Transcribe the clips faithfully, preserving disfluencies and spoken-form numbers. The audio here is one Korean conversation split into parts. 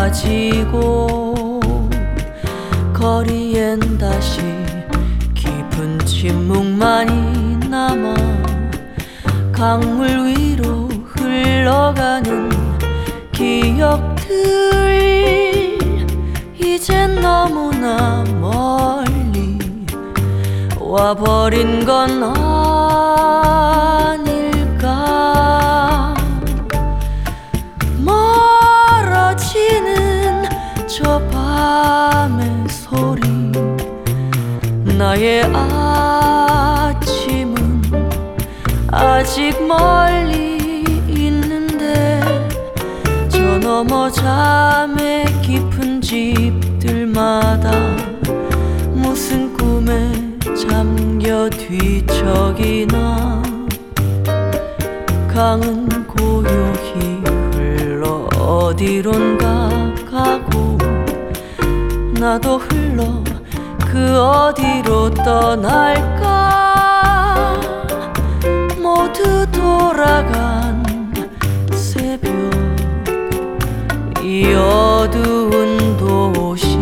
사라지고 거리엔 다시 깊은 침묵만이 남아 강물 위로 흘러가는 기억들 이젠 너무나 멀리 와버린 건 아닐까. 멀어지는 저 밤의 소리 나의 아침은 아직 멀리 있는데 저 너머 잠에 깊은 집들마다 무슨 꿈에 잠겨 뒤척이나 강은 고요히 흘러 어디론가 가고 나도 흘러 그 어디로 떠날까. 모두 돌아간 새벽 이 어두운 도시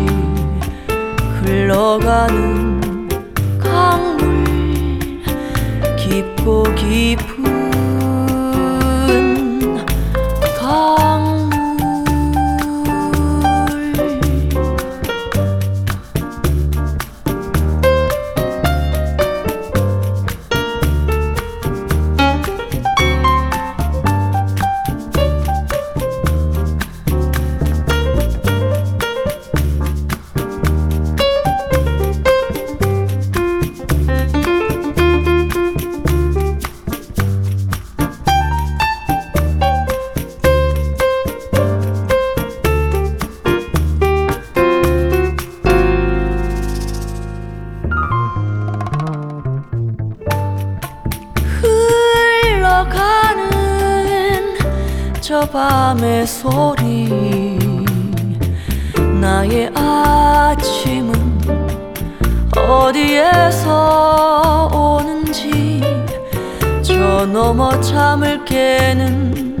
흘러가는 강물 깊고 깊은 강물. 저 밤의 소리 나의 아침은 어디에서 오는지 저 너머 잠을 깨는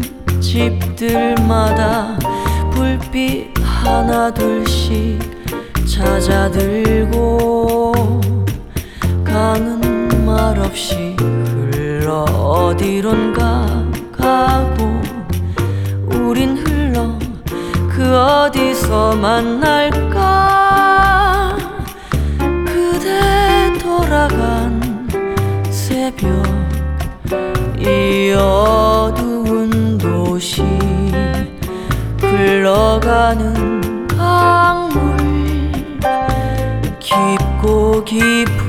집들마다 불빛 하나 둘씩 찾아들고 강은 말없이 흘러 어디론가 가고 우린 흘러 그 어디서 만날까. 그대 돌아간 새벽 이 어두운 도시 흘러가는 강물 깊고 깊은